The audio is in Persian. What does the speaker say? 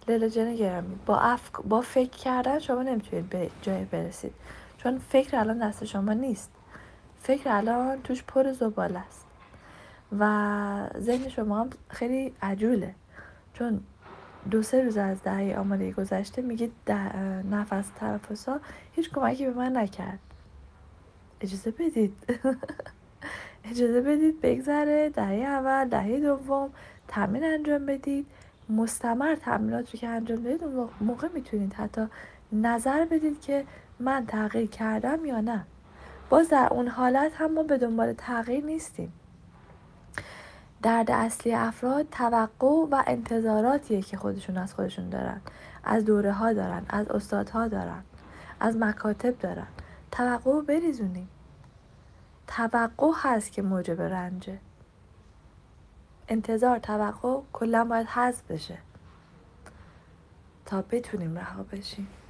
لیلا جان گرامی، با فکر کردن شما نمیتونید به جای برسید، چون فکر الان دست شما نیست. فکر الان توش پر زباله است و ذهن شما هم خیلی عجوله، چون 2-3 روز از دهه آماده گذشته میگید نفس تنفس‌ها هیچ کمکی به من نکرد. اجازه بدید اجازه بدید بگذره، دهه اول، دهه دوم تمرین انجام بدید، مستمر تمرینات رو که انجام بدید اون موقع میتونید حتی نظر بدید که من تغییر کردم یا نه. باز در اون حالت هم ما به دنبال تغییر نیستیم. درد اصلی افراد توقع و انتظاراتیه که خودشون از خودشون دارن، از دوره ها دارن، از استادها دارن، از مکاتب دارن. توقع رو بریزونیم. توقع هست که موجب رنجه. انتظار، توقع کلا باید حذف بشه تا بتونیم رها بشیم.